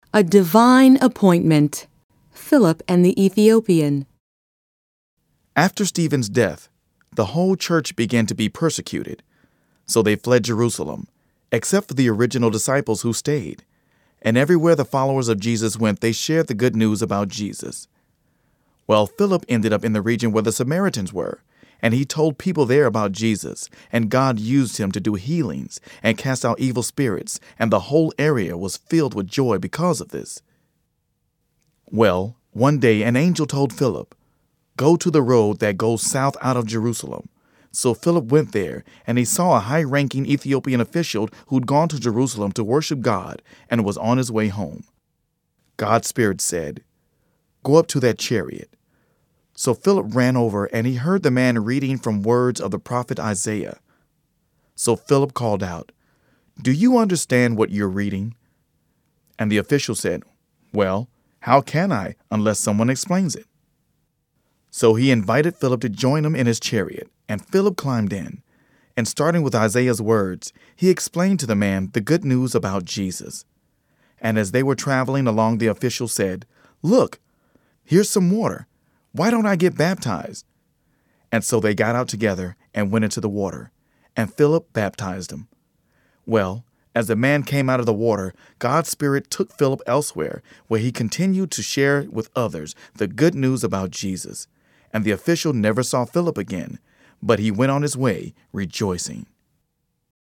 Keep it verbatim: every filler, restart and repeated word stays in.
A divine appointment. Philip and the Ethiopian. After Stephen's death, the whole church began to be persecuted, so they fled Jerusalem, except for the original disciples who stayed. And everywhere the followers of Jesus went, they shared the good news about Jesus. Well, Philip ended up in the region where the Samaritans were, and he told people there about Jesus, and God used him to do healings and cast out evil spirits, and the whole area was filled with joy because of this. Well, one day an angel told Philip, "Go to the road that goes south out of Jerusalem." So Philip went there, and he saw a high-ranking Ethiopian official who'd gone to Jerusalem to worship God and was on his way home. God's Spirit said, "Go up to that chariot." So Philip ran over, and he heard the man reading from words of the prophet Isaiah. So Philip called out, "Do you understand what you're reading?" And the official said, "Well, how can I unless someone explains it?" So he invited Philip to join him in his chariot, and Philip climbed in. And starting with Isaiah's words, he explained to the man the good news about Jesus. And as they were traveling along, the official said, "Look, here's some water. Why don't I get baptized?" And so they got out together and went into the water, and Philip baptized him. Well, as the man came out of the water, God's Spirit took Philip elsewhere, where he continued to share with others the good news about Jesus. And the official never saw Philip again, but he went on his way rejoicing.